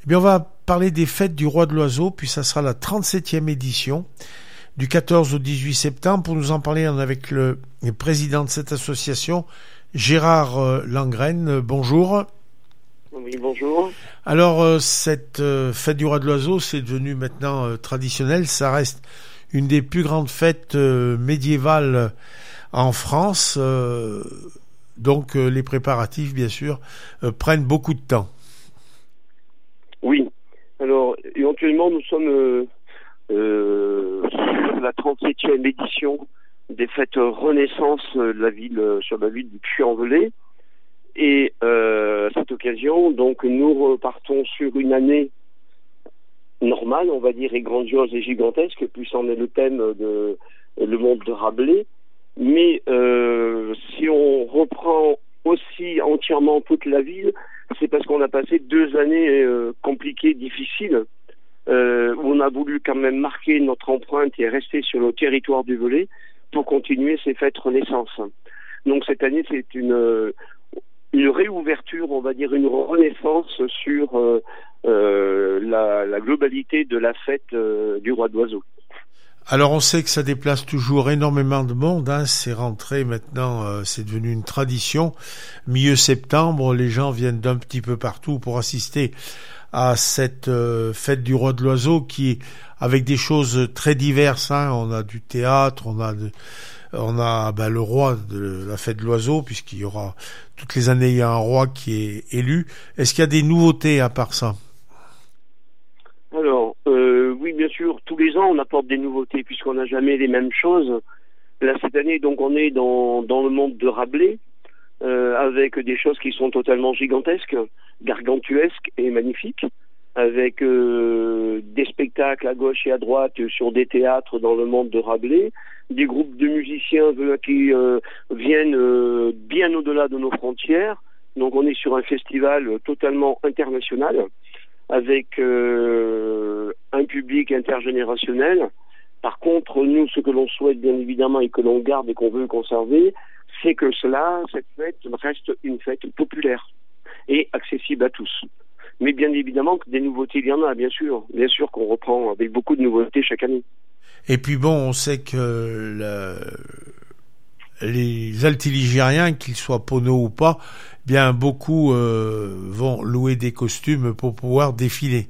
Eh bien, on va parler des fêtes du Roi de l'Oiseau, puis ça sera la 37e édition, du 14 au 18 septembre. Pour nous en parler, on est avec le président de cette association, Gérard Langren. Bonjour. Oui, bonjour. Alors, cette fête du Roi de l'Oiseau, c'est devenu maintenant traditionnel. Ça reste une des plus grandes fêtes médiévales en France. Donc, les préparatifs, bien sûr, prennent beaucoup de temps. Oui. Alors, éventuellement, nous sommes sur la 37e édition des fêtes Renaissance de la ville, sur la ville du Puy-en-Velay. Et à cette occasion, donc, nous repartons sur une année normale, on va dire, et grandiose et gigantesque, puisqu'en est le thème de Le Monde de Rabelais. Mais si on reprend aussi entièrement toute la ville, c'est parce qu'on a passé 2 années compliquées, difficiles, où on a voulu quand même marquer notre empreinte et rester sur le territoire du Velay pour continuer ces fêtes Renaissance. Donc cette année, c'est une réouverture, on va dire une renaissance sur la globalité de la fête du Roi d'Oiseau. Alors on sait que ça déplace toujours énormément de monde, hein. C'est rentré maintenant, c'est devenu une tradition. Milieu septembre, les gens viennent d'un petit peu partout pour assister à cette fête du Roi de l'Oiseau qui, avec des choses très diverses, hein. On a du théâtre, on a le roi de la fête de l'oiseau, puisqu'il y aura toutes les années il y a un roi qui est élu. Est-ce qu'il y a des nouveautés à part ça? Alors, oui, bien sûr, tous les ans on apporte des nouveautés puisqu'on n'a jamais les mêmes choses. Là, cette année, donc, on est dans le monde de Rabelais, avec des choses qui sont totalement gigantesques, gargantuesques et magnifiques, avec des spectacles à gauche et à droite sur des théâtres dans le monde de Rabelais, des groupes de musiciens qui viennent bien au-delà de nos frontières. Donc on est sur un festival totalement international, avec un public intergénérationnel. Par contre, nous, ce que l'on souhaite bien évidemment et que l'on garde et qu'on veut conserver, c'est que cette fête reste une fête populaire et accessible à tous. Mais bien évidemment que des nouveautés, il y en a, bien sûr qu'on reprend avec beaucoup de nouveautés chaque année. Et puis bon, on sait que les altiligériens, qu'ils soient poneaux ou pas, bien beaucoup vont louer des costumes pour pouvoir défiler.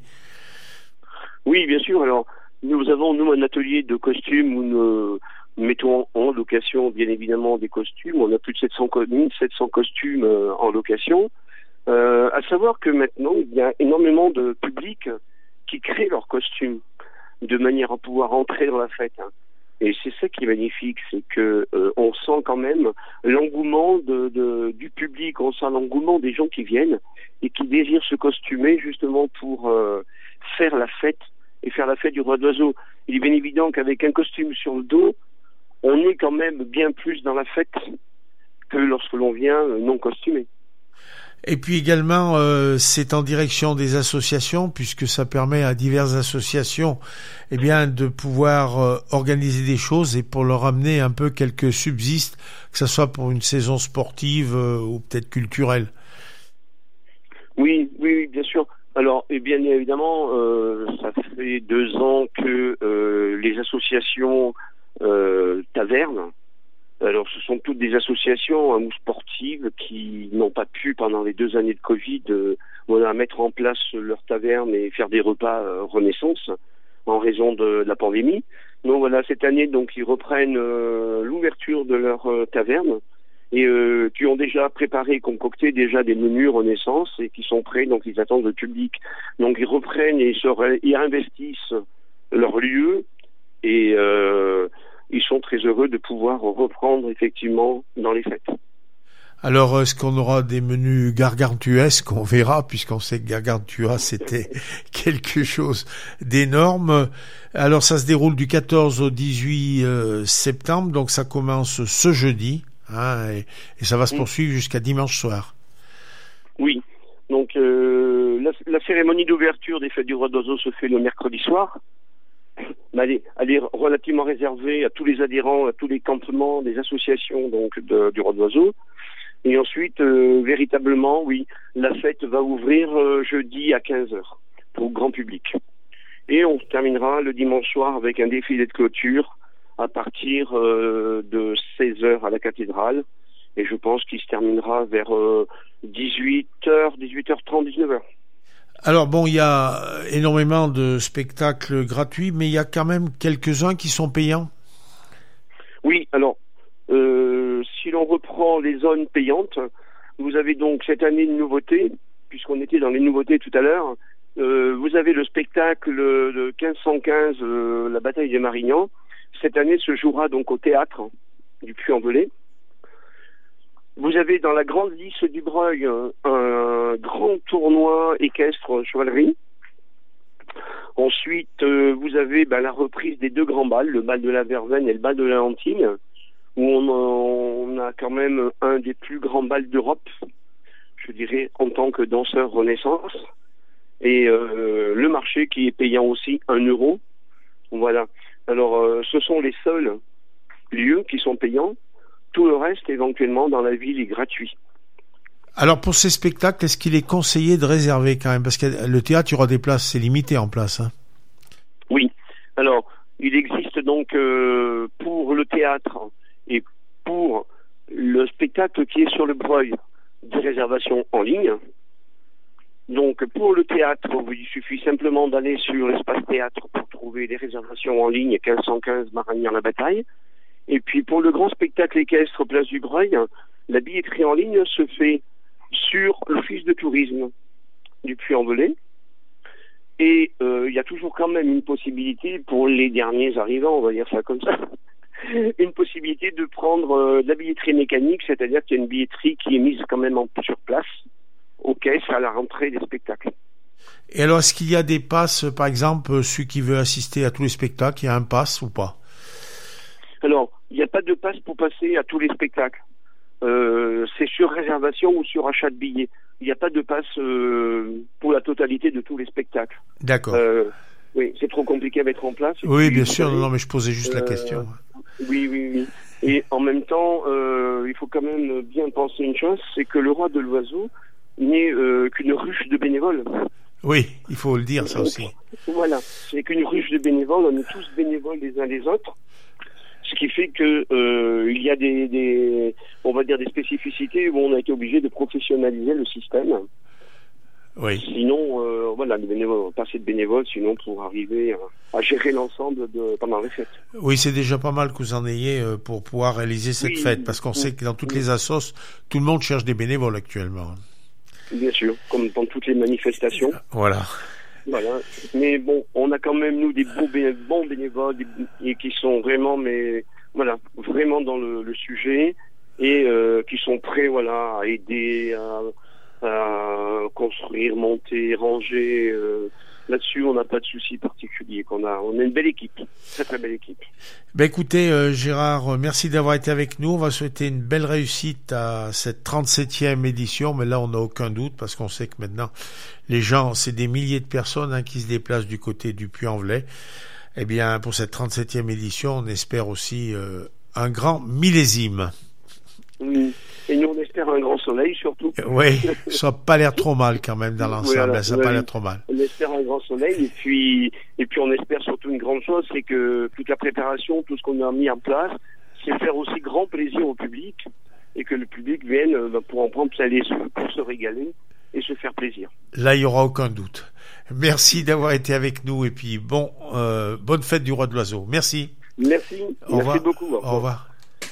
Oui, bien sûr. Alors, nous avons, un atelier de costumes où nous mettons en location, bien évidemment, des costumes. On a plus de 700 costumes en location. À savoir que maintenant, il y a énormément de public qui crée leurs costumes de manière à pouvoir entrer dans la fête. Et c'est ça qui est magnifique, c'est que on sent quand même l'engouement du public, on sent l'engouement des gens qui viennent et qui désirent se costumer justement pour faire la fête et faire la fête du Roi d'Oiseau. Il est bien évident qu'avec un costume sur le dos, on est quand même bien plus dans la fête que lorsque l'on vient non costumé. Et puis également, c'est en direction des associations, puisque ça permet à diverses associations, eh bien, de pouvoir organiser des choses et pour leur amener un peu quelques subsistes, que ce soit pour une saison sportive ou peut-être culturelle. Oui, bien sûr. Alors, et bien évidemment, ça fait 2 ans que les associations tavernes. Alors, ce sont toutes des associations ou sportives qui n'ont pas pu, pendant les 2 années de Covid, mettre en place leur taverne et faire des repas Renaissance en raison de la pandémie. Donc voilà, cette année, donc ils reprennent l'ouverture de leur taverne et qui ont déjà préparé, concocté déjà des menus Renaissance et qui sont prêts, donc ils attendent le public. Donc ils reprennent et ils investissent leur lieu et ils sont très heureux de pouvoir reprendre effectivement dans les fêtes. Alors, est-ce qu'on aura des menus gargantuesques? On verra, puisqu'on sait que Gargantua, c'était quelque chose d'énorme. Alors, ça se déroule du 14 au 18 septembre, donc ça commence ce jeudi, hein, et ça va se poursuivre jusqu'à dimanche soir. Oui, donc la cérémonie d'ouverture des fêtes du Roi d'Oiseau se fait le mercredi soir. Elle est relativement réservée à tous les adhérents, à tous les campements, des associations donc du Roi d'Oiseau. Et ensuite, véritablement, oui, la fête va ouvrir jeudi à 15h. pour le grand public. Et on terminera le dimanche soir avec un défilé de clôture à partir de 16h à la cathédrale. Et je pense qu'il se terminera vers 18h, 18h30, 19h. Alors bon, il y a énormément de spectacles gratuits, mais il y a quand même quelques-uns qui sont payants. Oui, alors, si l'on reprend les zones payantes, vous avez donc cette année une nouveauté, puisqu'on était dans les nouveautés tout à l'heure. Vous avez le spectacle de 1515, la bataille des Marignans. Cette année se jouera donc au théâtre du Puy-en-Velay. Vous avez dans la grande lisse du Breuil un grand tournoi équestre chevalerie. Ensuite, vous avez la reprise des deux grands bals, le bal de la Verveine et le bal de la Lentille, où on a quand même un des plus grands bals d'Europe, je dirais, en tant que danseur Renaissance. Et le marché qui est payant aussi 1 euro. Voilà. Alors, ce sont les seuls lieux qui sont payants. Tout le reste, éventuellement, dans la ville, est gratuit. Alors, pour ces spectacles, est-ce qu'il est conseillé de réserver quand même? Parce que le théâtre, il y aura des places, c'est limité en place. Hein. Oui. Alors, il existe donc pour le théâtre et pour le spectacle qui est sur le Breuil, des réservations en ligne. Donc, pour le théâtre, il suffit simplement d'aller sur l'espace théâtre pour trouver les réservations en ligne, 1515 Maragnan-la-Bataille. Et puis, pour le grand spectacle équestre Place du Breuil, la billetterie en ligne se fait sur l'office de tourisme du Puy-en-Velay. Et il y a toujours quand même une possibilité pour les derniers arrivants, on va dire ça comme ça, une possibilité de prendre de la billetterie mécanique, c'est-à-dire qu'il y a une billetterie qui est mise quand même sur place, aux caisses à la rentrée des spectacles. Et alors, est-ce qu'il y a des passes, par exemple, celui qui veut assister à tous les spectacles, il y a un pass ou pas? Alors, il n'y a pas de passe pour passer à tous les spectacles. C'est sur réservation ou sur achat de billets. Il n'y a pas de passe pour la totalité de tous les spectacles. D'accord. Oui, c'est trop compliqué à mettre en place. Oui, bien sûr. Non, mais je posais juste la question. Oui. Et en même temps, il faut quand même bien penser une chose, c'est que le roi de l'oiseau n'est qu'une ruche de bénévoles. Oui, il faut le dire, ça aussi. Voilà, c'est qu'une ruche de bénévoles, on est tous bénévoles les uns les autres. Ce qui fait que il y a on va dire des spécificités où on a été obligé de professionnaliser le système. Oui. Sinon, les bénévoles, pas assez de bénévoles, sinon pour arriver à gérer l'ensemble pendant les fêtes. Oui, c'est déjà pas mal que vous en ayez pour pouvoir réaliser cette fête, parce qu'on sait que dans toutes les assos, tout le monde cherche des bénévoles actuellement. Bien sûr, comme dans toutes les manifestations. Voilà. Mais bon, on a quand même nous des bons bénévoles et qui sont vraiment, vraiment dans le sujet et qui sont prêts, à aider à construire, monter, ranger. Là-dessus, on n'a pas de souci particulier. On a une belle équipe, très très belle équipe. Écoutez, Gérard, merci d'avoir été avec nous. On va souhaiter une belle réussite à cette 37e édition, mais là, on n'a aucun doute parce qu'on sait que maintenant, les gens, c'est des milliers de personnes qui se déplacent du côté du Puy-en-Velay. Eh bien, pour cette 37e édition, on espère aussi un grand millésime. Oui. Et nous, on espère un grand soleil, surtout. Oui, ça n'a pas l'air trop mal quand même dans l'ensemble. Ça n'a pas l'air trop mal. On espère un grand soleil et puis on espère surtout une grande chose, c'est que toute la préparation, tout ce qu'on a mis en place, c'est faire aussi grand plaisir au public et que le public vienne pour en prendre plein les yeux, pour se régaler et se faire plaisir. Là, il n'y aura aucun doute. Merci d'avoir été avec nous et puis bonne fête du Roi de l'Oiseau. Merci. Merci. Merci beaucoup. Au revoir.